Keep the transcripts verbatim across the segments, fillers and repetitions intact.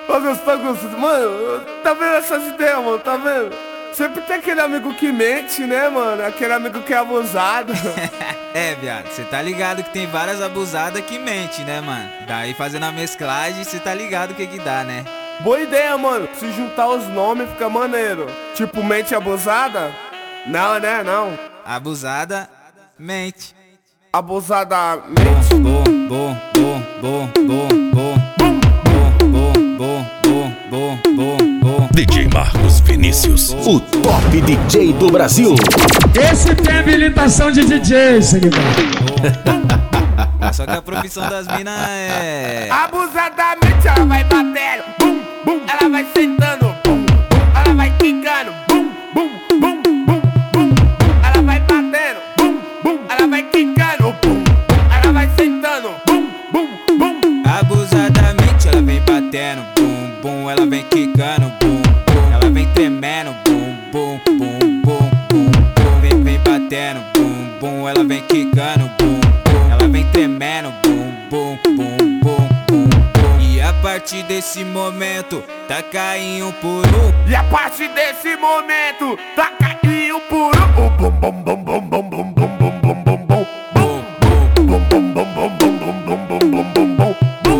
Ô, Deus, tá gostando? Mano, tá vendo essas ideias, mano? Tá vendo? Sempre tem aquele amigo que mente, né, mano? Aquele amigo que é abusado. É, viado, cê tá ligado que tem várias abusadas que mente, né, mano? Daí fazendo a mesclagem, cê tá ligado o que que dá, né? Boa ideia, mano. Se juntar os nomes fica maneiro. Tipo, mente abusada? Não, né? Não. Abusada, mente. Abusada, mente. Bom, bom, bom, bom, bom, bom, bom, bom, bom, bom, bom, bom, bom. D J Marcos Vinícius, o top D J do Brasil. Esse tem habilitação de D J, seguidor. Só que a profissão das minas é... Abusadamente ela vai batendo, bum, bum. Ela vai sentando, bum, bum. Ela vai quicando, bum, bum, bum, bum, bum. Ela vai batendo, bum, bum. Ela vai quicando, bum. Ela vai sentando, bum, bum, bum. Abusadamente ela vem batendo, bum, bum. Ela vem quicando, bum, bum. Ela vem tremendo, bum, bum, bum, bum, bum, bum. Vem, vem batendo, bum, bum. Ela vem quicando, bum, bum. Ela vem tremendo, bum, bum, bum, bum, bum, bum. E a partir desse momento, tá caindo um por um. E a partir desse momento, tá caindo por um. O bum, bum, bum, bum, bum, bum, bum, bum, bum, bum, bum. Bum, bum, bum, bum, bum, bum, bum, bum, bum, bum, bum, bum.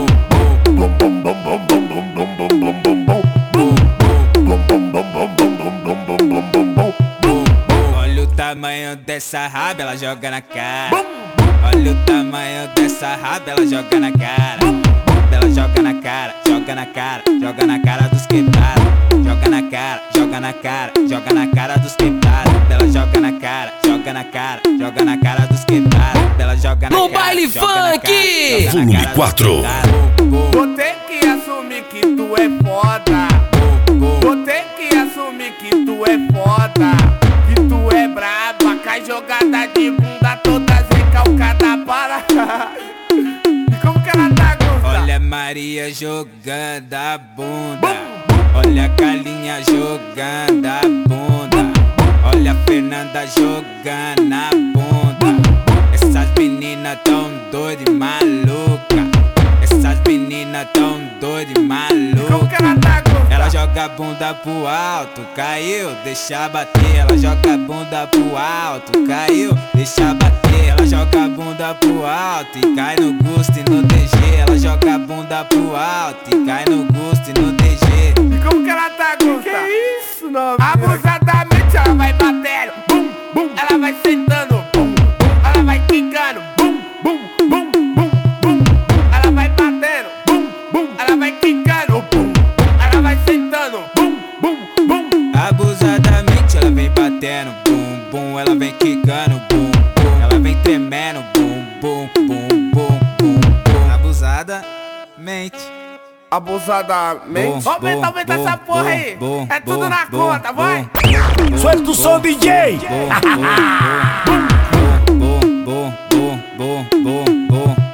Olha o tamanho dessa raba, ela joga na cara. Olha o tamanho dessa raba, ela joga na cara. Ela joga na cara, joga na cara, joga na cara dos quebrados. Joga na cara, joga na cara, joga na cara dos quebrados. Ela joga na cara, joga na cara, joga na cara dos quebrados. Ela joga na cara. No baile funk! Volume quatro. Vou ter que assumir que tu é foda. Vou ter que assumir que tu é foda. Que tu é braba, cai jogada de bunda todas recalcada para. E como que ela tá, Gusta? Olha Maria jogando a bunda. Olha a Galinha jogando a bunda. Olha a Fernanda jogando a bunda. Essas meninas tão doidas e maluca. Essas meninas tão doidas e Como maluca. que ela tá, Gusta? Ela joga a bunda pro alto, caiu, deixa bater. Ela joga a bunda pro alto, caiu, deixa bater. Ela joga a bunda pro alto e cai no gosto e no D G. Ela joga a bunda pro alto e cai no gosto e no D G. E como que ela tá, Gusta? Que isso, não? Abusadamente ela vai batendo, bum, bum. Ela vai sentando, bum, bum. Ela vai quicando, bum, bum, bum, bum, bum. Ela vai batendo, bum, bum. Ela vai quicando, bum. Ela vai sentando, bum, bum, bum. Abusadamente ela vem batendo, bum, bum. Ela vem quicando, bum, bum. Ela vem tremendo, bum, bum, bum, bum, bum, bum. Abusadamente. Abusadamente. Bom, Aumenta, bom, aumenta bom, essa porra bom, aí. bom, É tudo bom, na bom, conta, bom, vai. bom, Solta o som, D J. bom, bom, bom, bom, bom, bom, bom, bom, bom.